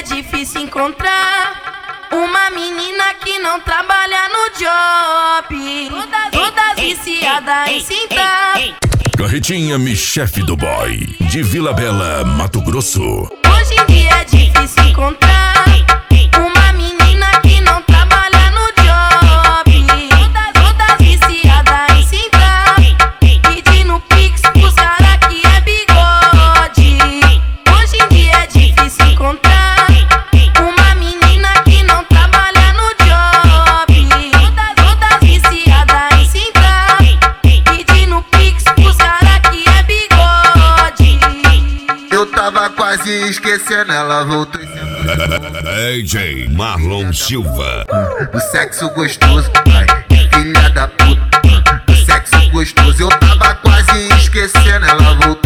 é difícil encontrar uma menina que não trabalha no job. Todas viciadas em cintar. Carretinha Michefe do Boy, de Vila Bela, Mato Grosso. Hoje em dia é difícil encontrar uma menina que não trabalha no job. Todas viciadas em cintar, pedindo pix pros cara que é bigode. Hoje em dia é difícil encontrar uma menina que não trabalha no job. Todas viciadas em cintar, pedindo pix pros cara que é bigode. Eu tava quase esquecendo, ela voltou e DJ Marlon Silva. o sexo gostoso, ai, filha da puta. O sexo gostoso, eu tava quase esquecendo, ela voltou.